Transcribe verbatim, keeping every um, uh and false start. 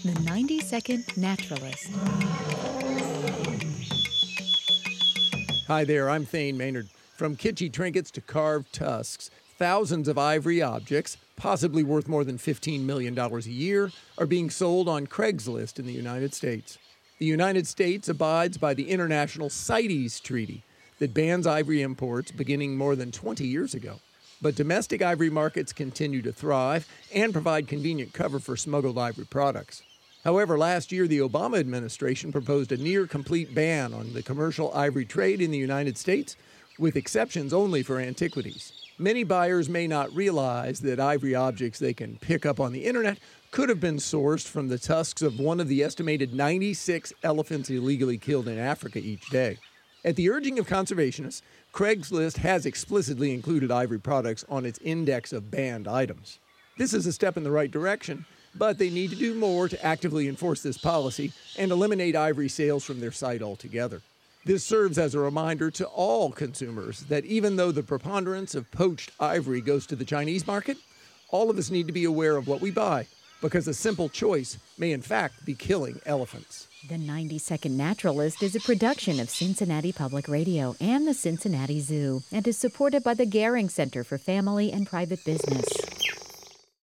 The ninety second Naturalist. Hi there, I'm Thane Maynard. From kitschy trinkets to carved tusks, thousands of ivory objects, possibly worth more than fifteen million dollars a year, are being sold on Craigslist in the United States. The United States abides by the International CITES Treaty that bans ivory imports beginning more than twenty years ago. But domestic ivory markets continue to thrive and provide convenient cover for smuggled ivory products. However, last year the Obama administration proposed a near-complete ban on the commercial ivory trade in the United States, with exceptions only for antiquities. Many buyers may not realize that ivory objects they can pick up on the internet could have been sourced from the tusks of one of the estimated ninety-six elephants illegally killed in Africa each day. At the urging of conservationists, Craigslist has explicitly included ivory products on its index of banned items. This is a step in the right direction, but they need to do more to actively enforce this policy and eliminate ivory sales from their site altogether. This serves as a reminder to all consumers that even though the preponderance of poached ivory goes to the Chinese market, all of us need to be aware of what we buy, because a simple choice may in fact be killing elephants. The ninety second Naturalist is a production of Cincinnati Public Radio and the Cincinnati Zoo and is supported by the Gehring Center for Family and Private Business.